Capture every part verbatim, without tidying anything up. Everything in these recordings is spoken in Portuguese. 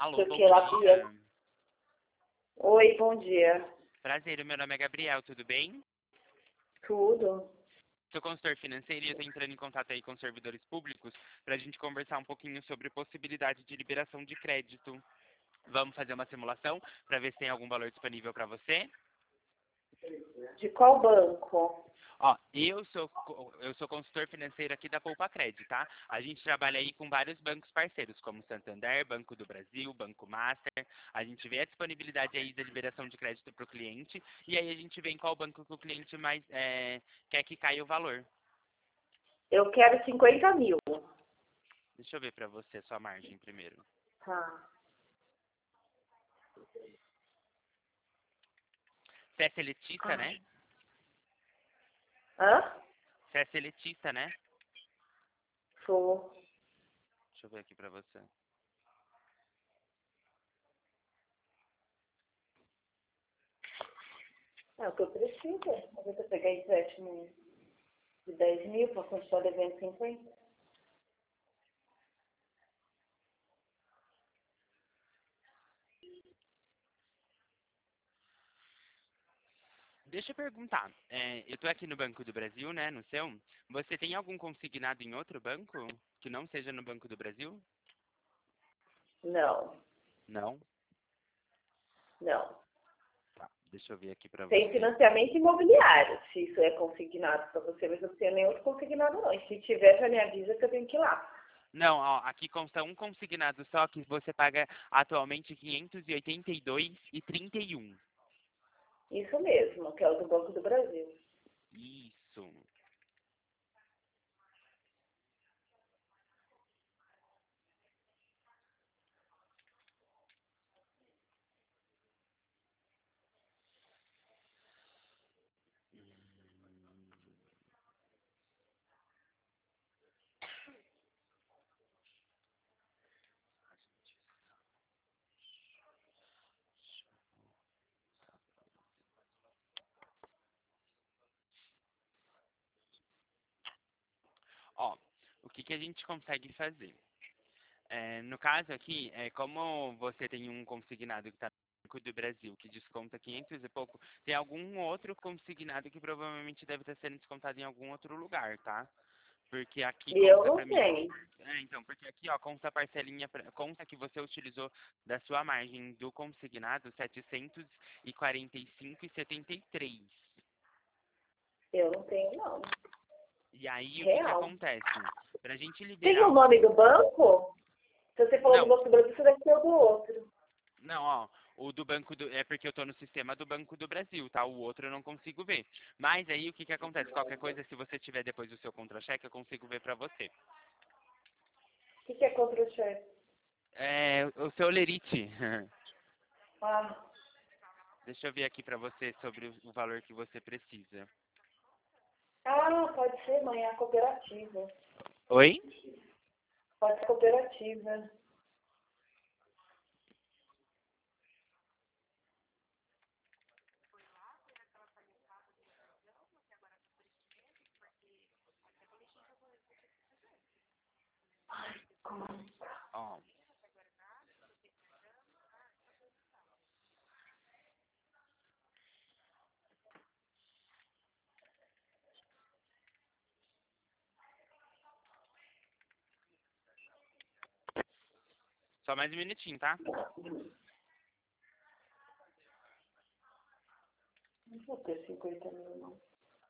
Alô, bom Porque ela dia. via. Oi, bom dia. Prazer, o meu nome é Gabriel, tudo bem? Tudo? Sou consultor financeiro e eu estou entrando em contato aí com servidores públicos para a gente conversar um pouquinho sobre possibilidade de liberação de crédito. Vamos fazer uma simulação para ver se tem algum valor disponível para você? De qual banco? Ó, eu sou, co- eu sou consultor financeiro aqui da Poupa Cred, tá? A gente trabalha aí com vários bancos parceiros, como Santander, Banco do Brasil, Banco Master. A gente vê a disponibilidade aí da liberação de crédito para o cliente e aí a gente vê em qual banco que o cliente mais é, quer que caia o valor. Eu quero cinquenta mil. Deixa eu ver para você a sua margem primeiro. Tá. Você é seletista, né? Hã? Você é seletista, né? Sou. Deixa eu ver aqui para você. É o que eu preciso. Às vezes eu pegar empréstimo de dez mil para continuar devendo cinquenta. Deixa eu perguntar. É, eu estou aqui no Banco do Brasil, né? No seu. Você tem algum consignado em outro banco que não seja no Banco do Brasil? Não, Não. não. Tá, deixa eu ver aqui pra Tem você. financiamento imobiliário, se isso é consignado para você, mas eu não tenho nenhum outro consignado não. E se tiver, já me avisa que eu tenho que ir lá. Não, ó, aqui consta um consignado só que você paga atualmente quinhentos e oitenta e dois e trinta e um. Isso mesmo, que é o do Banco do Brasil. Isso. Ó, o que que a gente consegue fazer? É, no caso aqui, é, como você tem um consignado que está no Banco do Brasil, que desconta quinhentos e pouco, tem algum outro consignado que provavelmente deve estar sendo descontado em algum outro lugar, tá? Porque aqui E eu conta não pra mim. tenho. É, então, porque aqui, ó, conta a parcelinha, pra- conta que você utilizou da sua margem do consignado setecentos e quarenta e cinco e setenta e três. Eu não tenho, não. E aí, o que que Real. acontece? Pra gente Tem liberar o o... nome do banco? Se você falou do Não, Banco do Brasil, você deve ser o do outro. não, ó, o do Banco do... É porque eu tô no sistema do Banco do Brasil, tá? O outro eu não consigo ver. Mas aí, o que que acontece? Qualquer coisa, se você tiver depois o seu contra-cheque, eu consigo ver pra você. O que, que é contra-cheque? É, o seu lerite. Ah, Deixa eu ver aqui pra você sobre o o valor que você precisa. ah, pode ser, mãe, é a cooperativa. Oi? Pode ser cooperativa. Ó, só mais um minutinho, tá? Não vou ter cinquenta mil, não.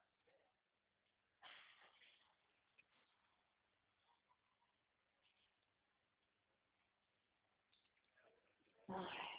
Ai,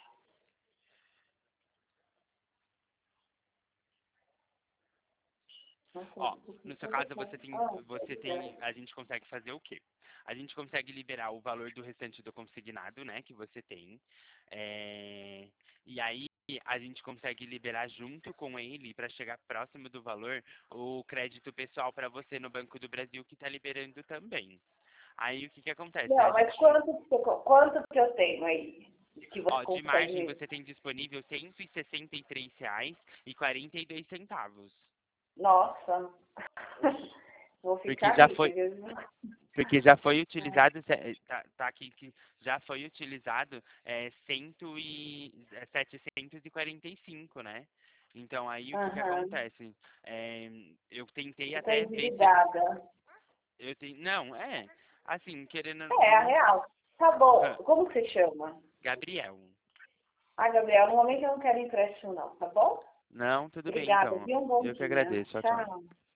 nossa, Ó, não no seu sei caso você tem, como. você tem, a gente consegue fazer o quê? A gente consegue liberar o valor do restante do consignado, né, que você tem. É, e aí a gente consegue liberar junto com ele para chegar próximo do valor o crédito pessoal para você no Banco do Brasil que está liberando também. Aí o que que acontece? A Não, mas gente, quanto, que eu- quanto que eu tenho aí? Que você ó, de margem consegue. você tem disponível cento e sessenta e três reais e quarenta e dois centavos. Nossa. Vou Porque ficar já rica, foi, viu? Porque já foi utilizado, se- tá, tá aqui que já foi utilizado é, cento e, é, setecentos e quarenta e cinco, né? Então aí o que que Aham. acontece? É, eu tentei Você tá até ver se endividada. eu tenho, não, é, assim, querendo, É, a não, real. Tá bom. ah, Como você chama? Gabriel. Ah, Gabriel, no momento eu não quero empréstimo não, tá bom? Não, tudo bem Obrigada, então. viu? Um bom Eu que dia. agradeço. Tchau, tchau. Tchau.